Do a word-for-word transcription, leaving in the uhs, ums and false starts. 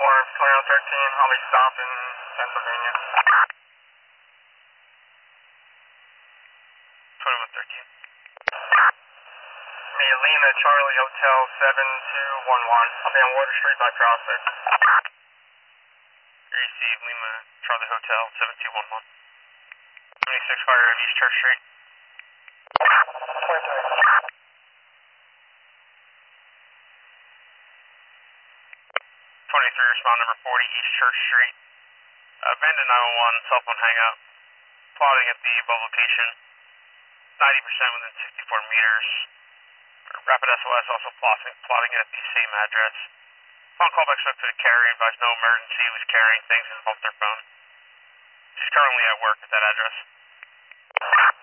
Alarm twenty-one thirteen, I'll be stopping Pennsylvania. twenty-one thirteen. Me, Lima, Charlie, Hotel seven two one one. I'll be on Water Street by Prospect. Receive Lima, Charlie, Hotel seven two one one. twenty-six Fire of East Church Street. twenty-three, respond number forty, East Church Street. Abandoned nine one one, cell phone hangout. Plotting at the above location. ninety percent within sixty-four meters. Rapid S O S also plotting, plotting at the same address. Upon callback spoke to the carrier, advised no emergency, was carrying things and bumped their phone. She's currently at work at that address.